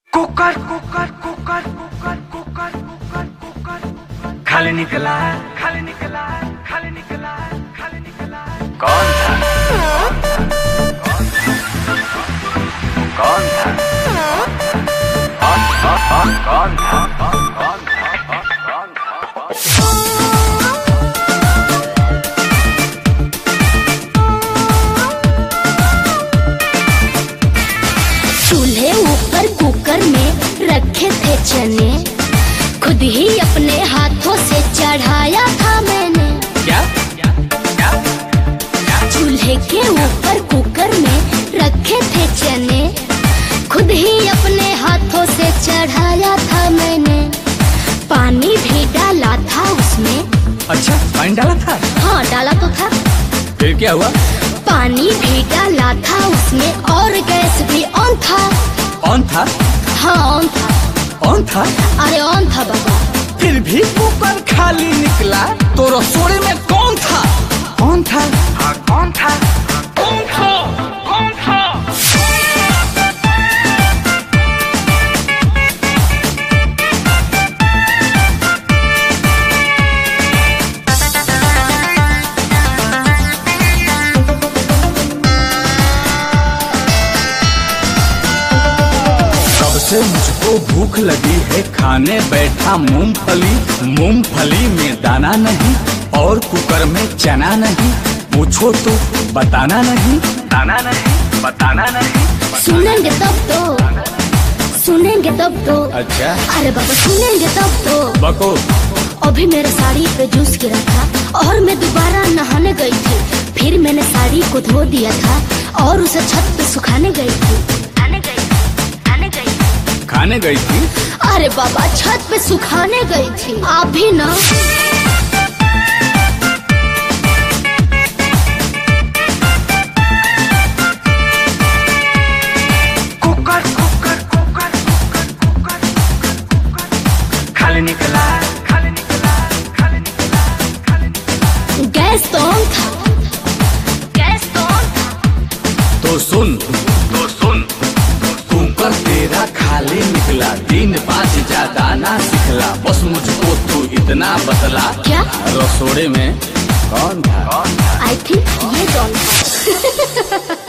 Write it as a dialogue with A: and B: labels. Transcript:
A: Cooker cooker cooker cooker cooker cooker cooker खाली निकला खाली निकला खाली निकला खाली निकला। कौन था कौन था कौन था कौन था कौन था।
B: चूल्हे ऊपर कुकर में रखे थे चने, खुद ही अपने हाथों से चढ़ाया था मैंने।
A: क्या
B: चूल्हे के ऊपर कुकर में रखे थे चने, खुद ही अपने हाथों से चढ़ाया था मैंने। पानी भी डाला था उसमें।
A: अच्छा पानी डाला था?
B: हाँ डाला तो था।
A: फिर क्या हुआ?
B: पानी भी डाला था उसमें और गैस भी ऑन था।
A: ऑन था?
B: हाँ ऑन था।
A: ऑन था?
B: अरे ऑन था बाबा।
A: फिर भी कुकर खाली निकला तो रसोई में कौन था? कौन था? हाँ कौन था? कौन था? कौन था? से मुझको भूख लगी है, खाने बैठा मूंगफली। मूंगफली में दाना नहीं और कुकर में चना नहीं। पूछो तो बताना नहीं, दाना नहीं बताना नहीं।
B: सुनेंगे तब तो, सुनेंगे तब तो।
A: अच्छा
B: अरे बाबा सुनेंगे तब तो।
A: बको।
B: अभी मेरे साड़ी पे जूस गिरा था और मैं दोबारा नहाने गई थी। फिर मैंने साड़ी को धो दिया था और उसे छत पे सुखाने गई थी।
A: खाने गई थी?
B: अरे बाबा छत पे सुखाने गई थी। आप भी ना।
A: Cooker cooker cooker cooker cooker cooker खाली निकला खाली निकला खाली निकला खाली निकला।
B: गैस तो ऑन था। गैस तो ऑन था।
A: तो सुन कुकर तेरा खाली निकला। 3-5 ज्यादा ना सिखला, बस मुझको तू इतना बतला।
B: क्या?
A: रसोड़े में कौन था?
B: आई थिंक ये कौन था?